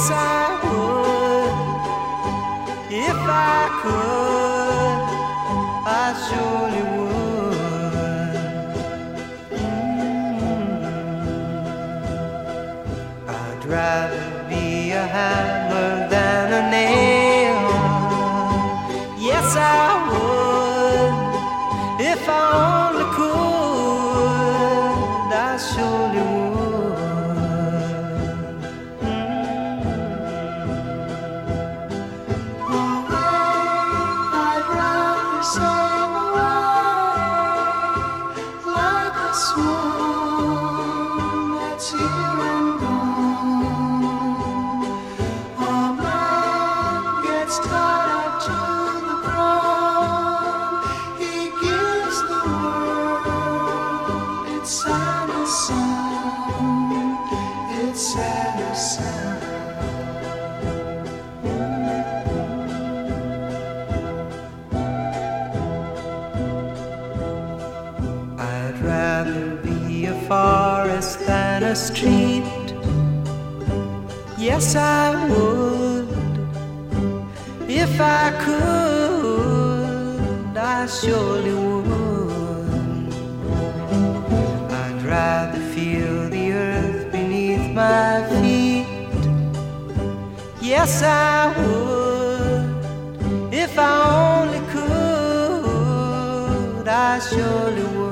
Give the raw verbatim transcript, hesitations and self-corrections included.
Yes, I would. If I could, I surely would. Mm. I'd rather be a hammer than a nail. Yes, I would. If I only could, I surely would. I'd rather be a forest than a street. Yes, I would. If I could, I surely would. I'd rather feel the earth beneath my feet. Yes, I would. If I only could, I surely would.